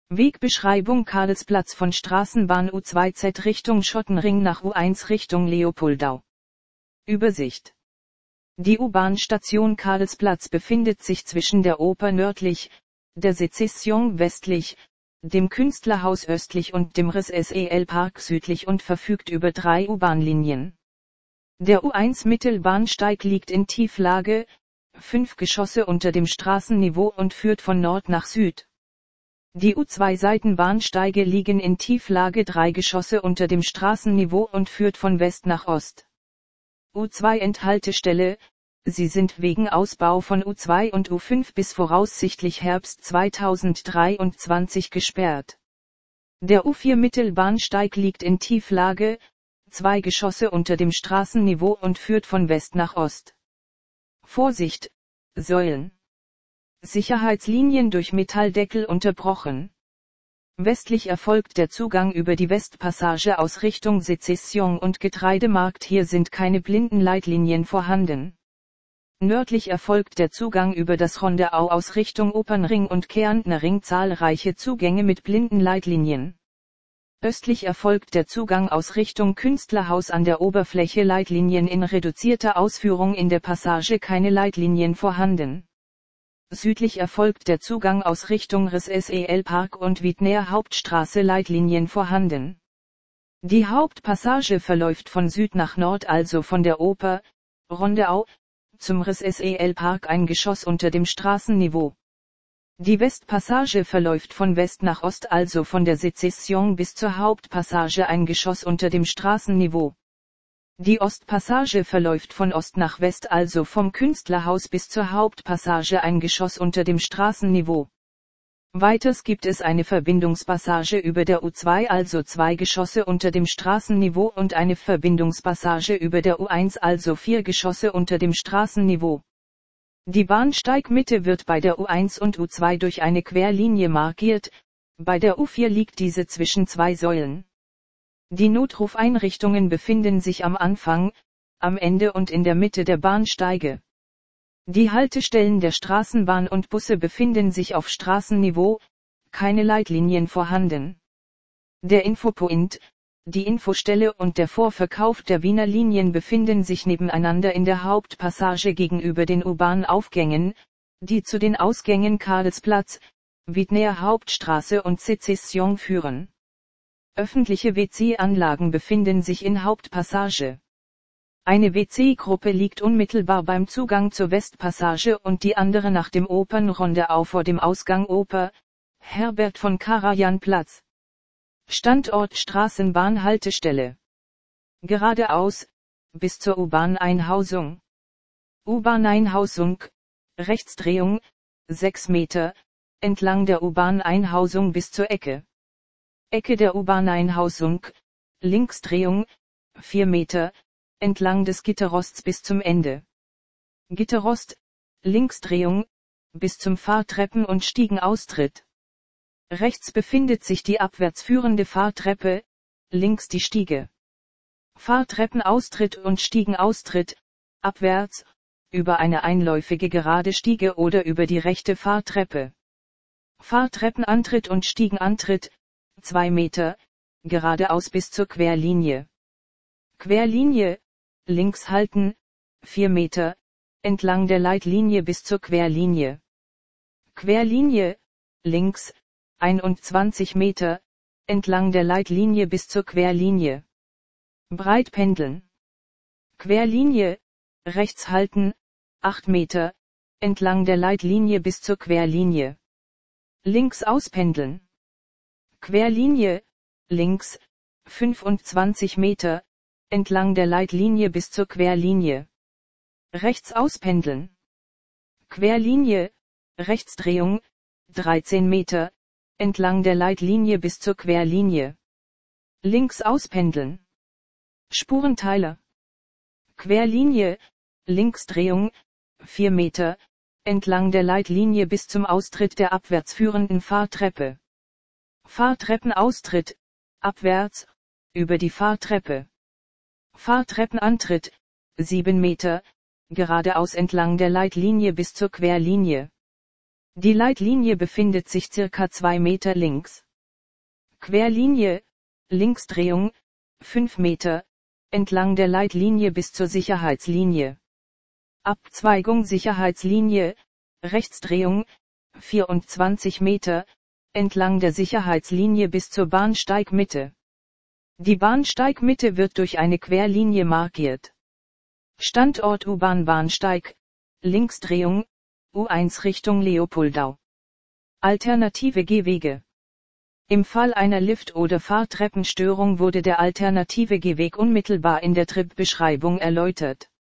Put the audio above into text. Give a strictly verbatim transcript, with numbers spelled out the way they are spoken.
Wegbeschreibung: Karlsplatz von Straßenbahn U zwei Z Richtung Schottenring nach U eins Richtung Leopoldau. Übersicht. Die U-Bahn-Station Karlsplatz befindet sich zwischen der Oper nördlich, der Sezession westlich, dem Künstlerhaus östlich und dem R S E L-Park südlich und verfügt über drei U-Bahn-Linien. Der U eins Mittelbahnsteig liegt in Tieflage, fünf Geschosse unter dem Straßenniveau und führt von Nord nach Süd. Die U zwei Seitenbahnsteige liegen in Tieflage, drei Geschosse unter dem Straßenniveau und führt von West nach Ost. U zwei Endhaltestelle, sie sind wegen Ausbau von U zwei und U fünf bis voraussichtlich Herbst zweitausenddreiundzwanzig gesperrt. Der U vier Mittelbahnsteig liegt in Tieflage, zwei Geschosse unter dem Straßenniveau und führt von West nach Ost. Vorsicht, Säulen. Sicherheitslinien durch Metalldeckel unterbrochen. Westlich erfolgt der Zugang über die Westpassage aus Richtung Sezession und Getreidemarkt, hier sind keine Blindenleitlinien vorhanden. Nördlich erfolgt der Zugang über das Rondeau aus Richtung Opernring und Kärntner Ring, zahlreiche Zugänge mit Blindenleitlinien. Östlich erfolgt der Zugang aus Richtung Künstlerhaus an der Oberfläche, Leitlinien in reduzierter Ausführung, in der Passage keine Leitlinien vorhanden. Südlich erfolgt der Zugang aus Richtung R S E L-Park und Wiedner Hauptstraße, Leitlinien vorhanden. Die Hauptpassage verläuft von Süd nach Nord, also von der Oper, Rondeau, zum R S E L-Park, ein Geschoss unter dem Straßenniveau. Die Westpassage verläuft von West nach Ost, also von der Sezession bis zur Hauptpassage, ein Geschoss unter dem Straßenniveau. Die Ostpassage verläuft von Ost nach West, also vom Künstlerhaus bis zur Hauptpassage, ein Geschoss unter dem Straßenniveau. Weiters gibt es eine Verbindungspassage über der U zwei, also zwei Geschosse unter dem Straßenniveau, und eine Verbindungspassage über der U eins, also vier Geschosse unter dem Straßenniveau. Die Bahnsteigmitte wird bei der U eins und U zwei durch eine Querlinie markiert, bei der U vier liegt diese zwischen zwei Säulen. Die Notrufeinrichtungen befinden sich am Anfang, am Ende und in der Mitte der Bahnsteige. Die Haltestellen der Straßenbahn und Busse befinden sich auf Straßenniveau, keine Leitlinien vorhanden. Der Infopoint, die Infostelle und der Vorverkauf der Wiener Linien befinden sich nebeneinander in der Hauptpassage gegenüber den U-Bahn-Aufgängen, die zu den Ausgängen Karlsplatz, Wiedner Hauptstraße und Sezession führen. Öffentliche W C-Anlagen befinden sich in Hauptpassage. Eine W C-Gruppe liegt unmittelbar beim Zugang zur Westpassage und die andere nach dem Opernrondeau vor dem Ausgang Oper, Herbert von Karajan Platz. Standort Straßenbahnhaltestelle. Geradeaus, bis zur U-Bahn-Einhausung. U-Bahn-Einhausung, Rechtsdrehung, sechs Meter, entlang der U-Bahn-Einhausung bis zur Ecke. Ecke der U-Bahn-Einhausung, Linksdrehung, vier Meter, entlang des Gitterrosts bis zum Ende. Gitterrost, Linksdrehung, bis zum Fahrtreppen- und Stiegenaustritt. Rechts befindet sich die abwärts führende Fahrtreppe, links die Stiege. Fahrtreppenaustritt und Stiegenaustritt, abwärts, über eine einläufige gerade Stiege oder über die rechte Fahrtreppe. Fahrtreppenantritt und Stiegenantritt, zwei Meter, geradeaus bis zur Querlinie. Querlinie, links halten, vier Meter, entlang der Leitlinie bis zur Querlinie. Querlinie, links, einundzwanzig Meter, entlang der Leitlinie bis zur Querlinie. Breitpendeln. Querlinie, rechts halten, acht Meter, entlang der Leitlinie bis zur Querlinie. Links auspendeln. Querlinie, links, fünfundzwanzig Meter, entlang der Leitlinie bis zur Querlinie. Rechts auspendeln. Querlinie, Rechtsdrehung, dreizehn Meter, entlang der Leitlinie bis zur Querlinie. Links auspendeln. Spurenteiler. Querlinie, Linksdrehung, vier Meter, entlang der Leitlinie bis zum Austritt der abwärts führenden Fahrtreppe. Fahrtreppenaustritt, abwärts, über die Fahrtreppe. Fahrtreppenantritt, sieben Meter, geradeaus entlang der Leitlinie bis zur Querlinie. Die Leitlinie befindet sich circa zwei Meter links. Querlinie, Linksdrehung, fünf Meter, entlang der Leitlinie bis zur Sicherheitslinie. Abzweigung Sicherheitslinie, Rechtsdrehung, vierundzwanzig Meter, entlang der Sicherheitslinie bis zur Bahnsteigmitte. Die Bahnsteigmitte wird durch eine Querlinie markiert. Standort U-Bahn Bahnsteig, Linksdrehung, U eins Richtung Leopoldau. Alternative Gehwege. Im Fall einer Lift- oder Fahrtreppenstörung wurde der alternative Gehweg unmittelbar in der Tripbeschreibung erläutert.